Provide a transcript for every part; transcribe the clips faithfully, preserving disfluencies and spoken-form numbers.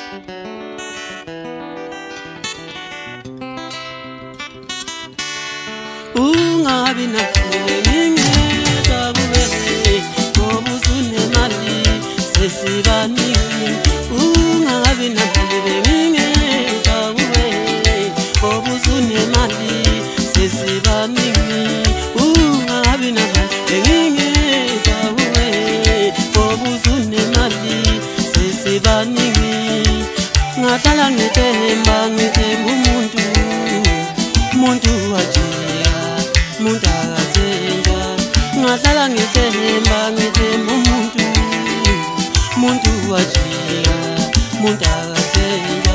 Ungabi nakuninge tabule obuzune mali sesibani ungabi nakuninge tabule obuzune mali sesibani ungabi nakuninge tabule obuzune mali sesibani ngatala ngithemba ngithemba umuntu umuntu wajika umuntu akathemba ngatala ngithemba ngithemba umuntu umuntu wajika umuntu akathemba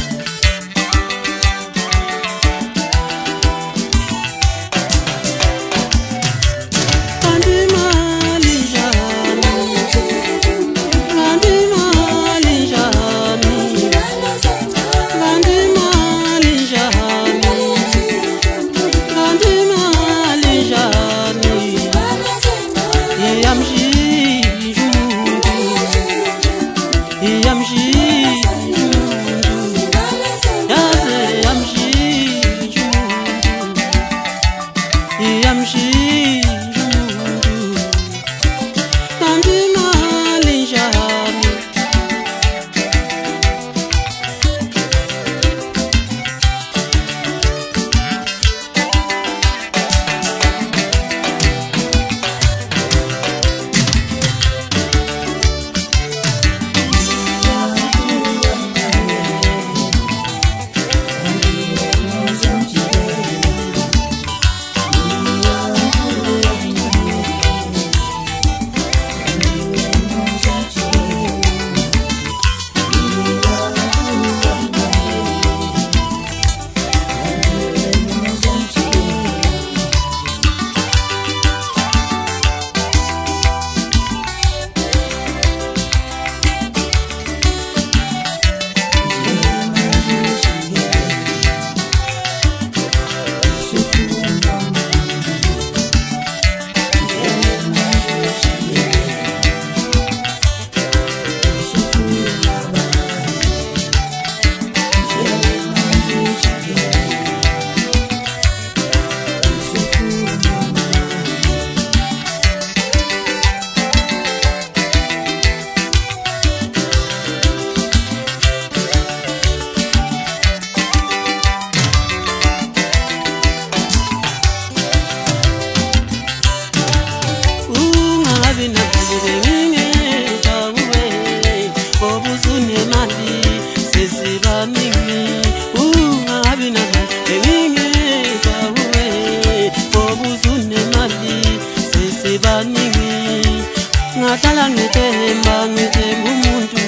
ngatala ngithemba ngithemba umuntu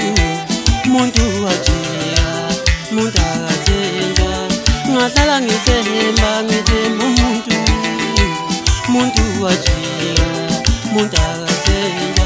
umuntu wajika umuntu akathemba ngatala ngithemba ngithemba umuntu umuntu wajika umuntu akathemba